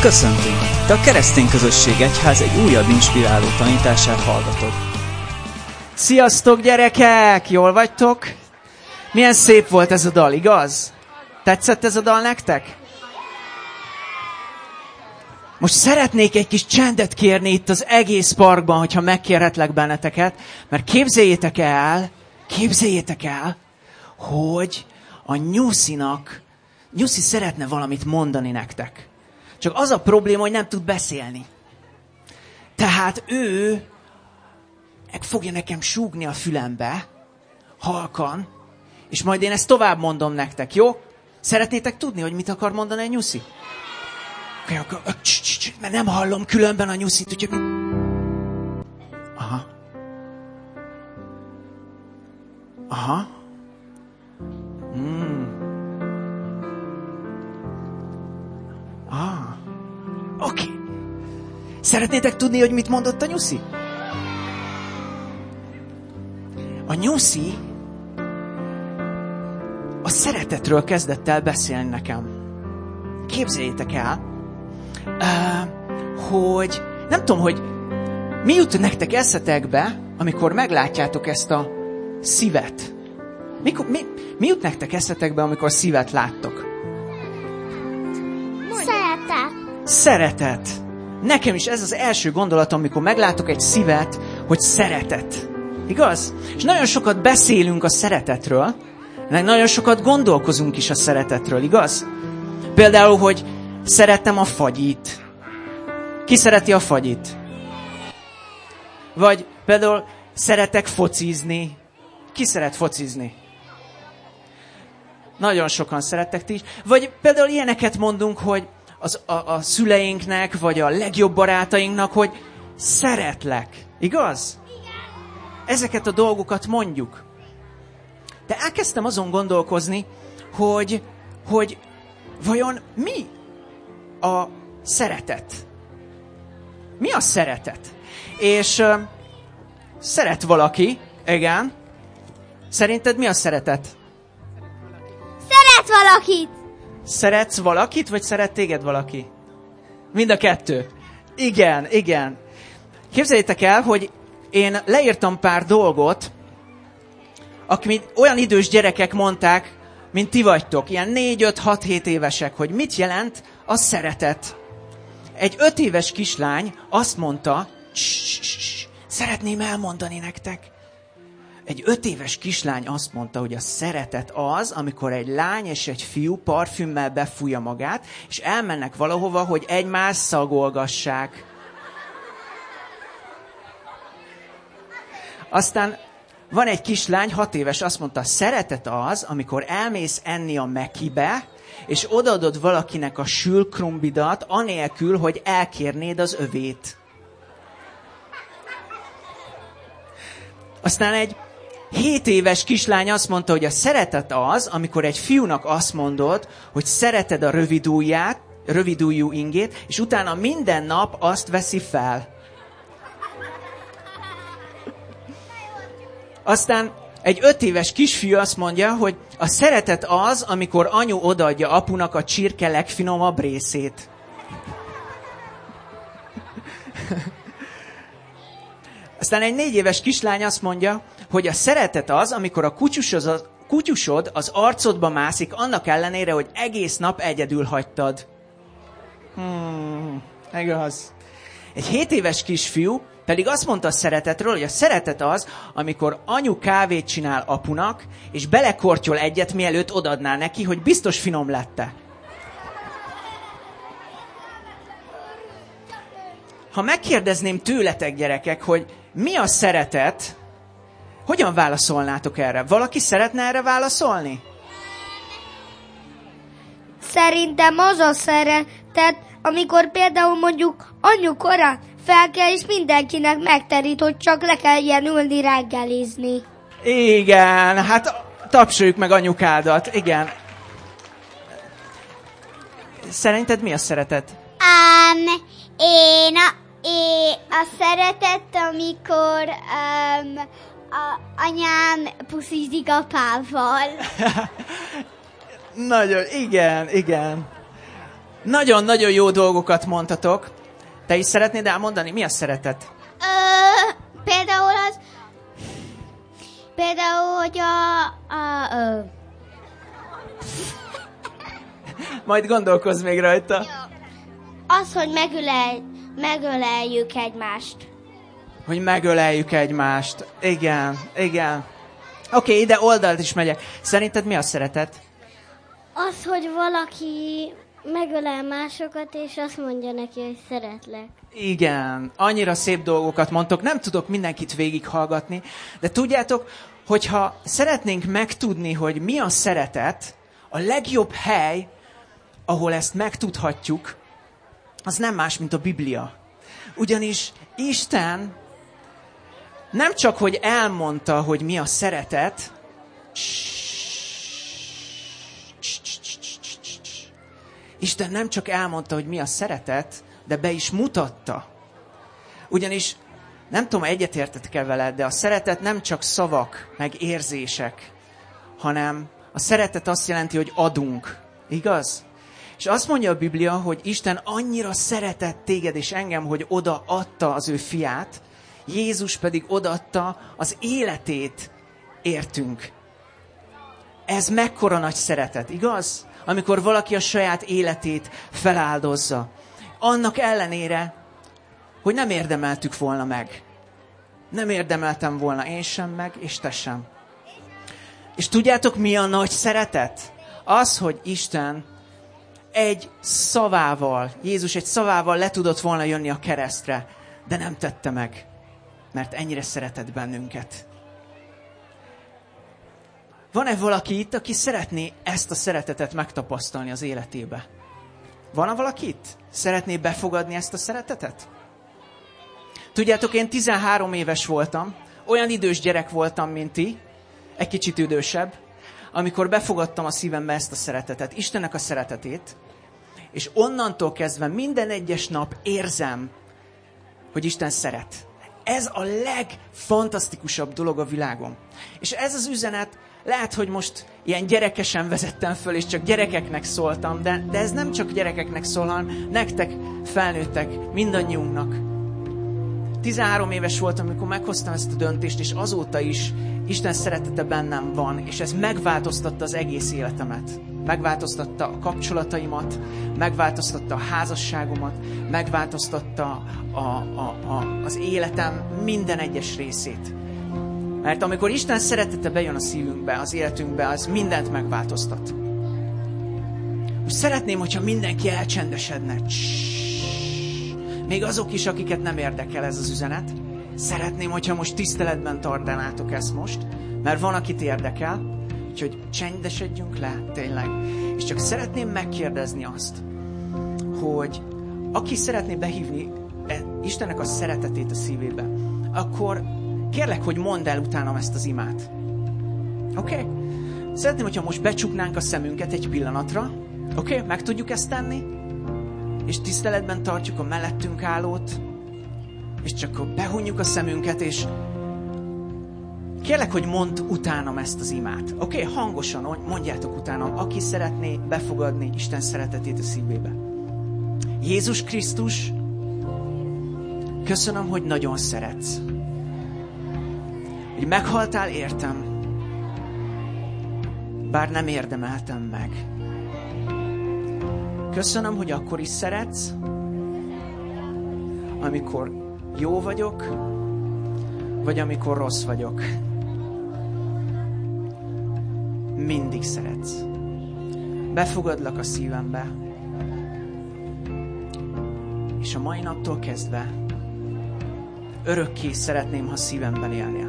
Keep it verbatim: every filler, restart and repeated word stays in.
Köszöntünk! Te a Keresztény Közösség Egyház egy újabb inspiráló tanítását hallgatod. Sziasztok, gyerekek! Jól vagytok? Milyen szép volt ez a dal, igaz? Tetszett ez a dal nektek? Most szeretnék egy kis csendet kérni itt az egész parkban, hogyha megkérhetlek benneteket, mert képzeljétek el, képzeljétek el, hogy a Nyuszinak, Nyuszi szeretne valamit mondani nektek. Csak az a probléma, hogy nem tud beszélni. Tehát ő meg fogja nekem súgni a fülembe, halkan, és majd én ezt tovább mondom nektek, jó? Szeretnétek tudni, hogy mit akar mondani a Nyuszi? Okay, akkor, mert nem hallom különben a Nyuszit, úgyhogy... Aha. Aha. Mm. Ah. Oké. Okay. Szeretnétek tudni, hogy mit mondott a Nyuszi? A Nyuszi a szeretetről kezdett el beszélni nekem. Képzeljétek el, hogy nem tudom, hogy mi jut nektek eszetekbe, amikor meglátjátok ezt a szívet. Mikor, mi, mi jut nektek eszetekbe, amikor szívet láttok? Szeretet. Szeretet. Nekem is ez az első gondolatom, amikor meglátok egy szívet, hogy szeretet. Igaz? És nagyon sokat beszélünk a szeretetről, nagyon sokat gondolkozunk is a szeretetről, igaz? Például, hogy szeretem a fagyit. Ki szereti a fagyit? Vagy például szeretek focizni. Ki szeret focizni? Nagyon sokan szerettek ti is. Vagy például ilyeneket mondunk, hogy az, a, a szüleinknek, vagy a legjobb barátainknak, hogy szeretlek. Igaz? Igen. Ezeket a dolgokat mondjuk. De elkezdtem azon gondolkozni, hogy, hogy vajon mi a szeretet? Mi a szeretet? És uh, szeret valaki, igen. Szerinted mi a szeretet? Szeret valakit! Szeretsz valakit, vagy szeret téged valaki? Mind a kettő. Igen, igen. Képzeljétek el, hogy én leírtam pár dolgot, akik olyan idős gyerekek mondták, mint ti vagytok, ilyen négy, öt, hat, hét évesek, hogy mit jelent a szeretet. Egy öt éves kislány azt mondta, szeretném elmondani nektek. Egy öt éves kislány azt mondta, hogy a szeretet az, amikor egy lány és egy fiú parfümmel befújja magát, és elmennek valahova, hogy egymást szagolgassák. Aztán van egy kislány, hat éves, azt mondta, szeretet az, amikor elmész enni a Mekibe, és odaadod valakinek a sülkrumbidat, anélkül, hogy elkérnéd az övét. Aztán egy hét éves kislány azt mondta, hogy a szeretet az, amikor egy fiúnak azt mondod, hogy szereted a rövidujját, rövidujjú ingét, és utána minden nap azt veszi fel. Aztán egy öt éves kisfiú azt mondja, hogy a szeretet az, amikor anyu odaadja apunak a csirke legfinomabb részét. Aztán egy négy éves kislány azt mondja, hogy a szeretet az, amikor a kutyusod, kutyusod az arcodba mászik, annak ellenére, hogy egész nap egyedül hagytad. Hmm, igaz. Egy hét éves kisfiú pedig azt mondta a szeretetről, hogy a szeretet az, amikor anyu kávét csinál apunak, és belekortyol egyet, mielőtt odadná neki, hogy biztos finom lette. Ha megkérdezném tőletek, gyerekek, hogy mi a szeretet, hogyan válaszolnátok erre? Valaki szeretne erre válaszolni? Szerintem az a szeretet, amikor például mondjuk anyu korán fel kell, és mindenkinek megterít, hogy csak le kelljen ülni reggelizni. Igen, hát tapsoljuk meg anyukádat, igen. Szerinted mi a szeretet? Um, én, a, én a szeretet, amikor um, a anyám puszizik apával. Nagyon, igen, igen. Nagyon-nagyon jó dolgokat mondtatok. Te is szeretnéd elmondani? Mi a szeretet? Ö, például az... Például, hogy a... a ö. Majd gondolkozz még rajta. Az, hogy megölel, megöleljük egymást. Hogy megöleljük egymást. Igen, igen. Oké, okay, ide oldalt is megyek. Szerinted mi a szeretet? Az, hogy valaki megölel másokat, és azt mondja neki, hogy szeretlek. Igen, annyira szép dolgokat mondtok. Nem tudok mindenkit végighallgatni, de tudjátok, hogyha szeretnénk megtudni, hogy mi a szeretet, a legjobb hely, ahol ezt megtudhatjuk, az nem más, mint a Biblia. Ugyanis Isten nem csak, hogy elmondta, hogy mi a szeretet, Isten nem csak elmondta, hogy mi a szeretet, de be is mutatta. Ugyanis, nem tudom, egyetértetek-e veled, de a szeretet nem csak szavak, meg érzések, hanem a szeretet azt jelenti, hogy adunk. Igaz? És azt mondja a Biblia, hogy Isten annyira szeretett téged és engem, hogy oda adta az ő fiát, Jézus pedig odaadta az életét értünk. Ez mekkora nagy szeretet, igaz? Amikor valaki a saját életét feláldozza. Annak ellenére, hogy nem érdemeltük volna meg. Nem érdemeltem volna én sem meg, és te sem. És tudjátok, mi a nagy szeretet? Az, hogy Isten egy szavával, Jézus egy szavával le tudott volna jönni a keresztre, de nem tette meg, mert ennyire szeretett bennünket. Van-e valaki itt, aki szeretné ezt a szeretetet megtapasztalni az életébe? Van-e valaki itt? Szeretné befogadni ezt a szeretetet? Tudjátok, én tizenhárom éves voltam, olyan idős gyerek voltam, mint ti, egy kicsit idősebb, amikor befogadtam a szívembe ezt a szeretetet, Istennek a szeretetét, és onnantól kezdve minden egyes nap érzem, hogy Isten szeret. Ez a legfantasztikusabb dolog a világon. És ez az üzenet, lehet, hogy most ilyen gyerekesen vezettem föl, és csak gyerekeknek szóltam, de, de ez nem csak gyerekeknek szól, hanem nektek, felnőttek, mindannyiunknak. tizenhárom éves voltam, amikor meghoztam ezt a döntést, és azóta is Isten szeretete bennem van, és ez megváltoztatta az egész életemet. Megváltoztatta a kapcsolataimat, megváltoztatta a házasságomat, megváltoztatta a, a, a, az életem minden egyes részét. Mert amikor Isten szeretete bejön a szívünkbe, az életünkbe, az mindent megváltoztat. Most szeretném, hogyha mindenki elcsendesedne. Még azok is, akiket nem érdekel ez az üzenet. Szeretném, hogyha most tiszteletben tartanátok ezt most, mert van, akit érdekel, úgyhogy csendesedjünk le, tényleg. És csak szeretném megkérdezni azt, hogy aki szeretné behívni Istennek a szeretetét a szívébe, akkor kérlek, hogy mondd el utánam ezt az imát. Oké? Okay? Szeretném, hogyha most becsuknánk a szemünket egy pillanatra. Oké? Okay? Meg tudjuk ezt tenni? És tiszteletben tartjuk a mellettünk állót, és csak behunjuk a szemünket, és kérlek, hogy mondd utánam ezt az imát. Oké? Okay? Hangosan mondjátok utánam, aki szeretné befogadni Isten szeretetét a szívébe. Jézus Krisztus, köszönöm, hogy nagyon szeretsz. Hogy meghaltál értem, bár nem érdemeltem meg. Köszönöm, hogy akkor is szeretsz, amikor jó vagyok, vagy amikor rossz vagyok. Mindig szeretsz. Befogadlak a szívembe, és a mai naptól kezdve örökké szeretném, ha szívemben élnél.